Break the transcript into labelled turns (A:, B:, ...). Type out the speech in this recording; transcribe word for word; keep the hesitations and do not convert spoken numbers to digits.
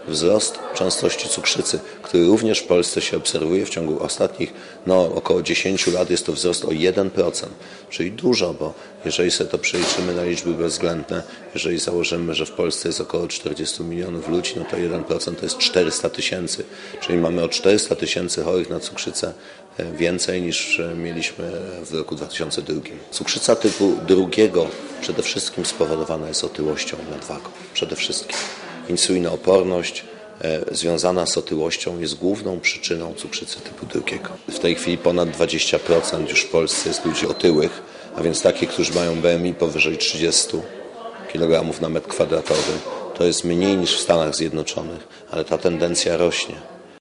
A: wzrost częstości cukrzycy, który również w Polsce się obserwuje w ciągu ostatnich no, około dziesięciu lat, jest to wzrost o jeden procent, czyli dużo, bo jeżeli sobie to przeliczymy na liczby bezwzględne, jeżeli założymy, że w Polsce jest około czterdziestu milionów ludzi, no to jeden procent to jest czterysta tysięcy, czyli mamy o czterysta tysięcy chorych na cukrzycę więcej niż mieliśmy w roku dwa tysiące drugim. Cukrzyca typu drugiego przede wszystkim spowodowana jest otyłością i nadwagą. Przede wszystkim insulinooporność e, związana z otyłością jest główną przyczyną cukrzycy typu drugiego. W tej chwili ponad dwadzieścia procent już w Polsce jest ludzi otyłych, a więc takich, którzy mają B M I powyżej trzydziestu kilogramów na metr kwadratowy. To jest mniej niż w Stanach Zjednoczonych, ale ta tendencja rośnie.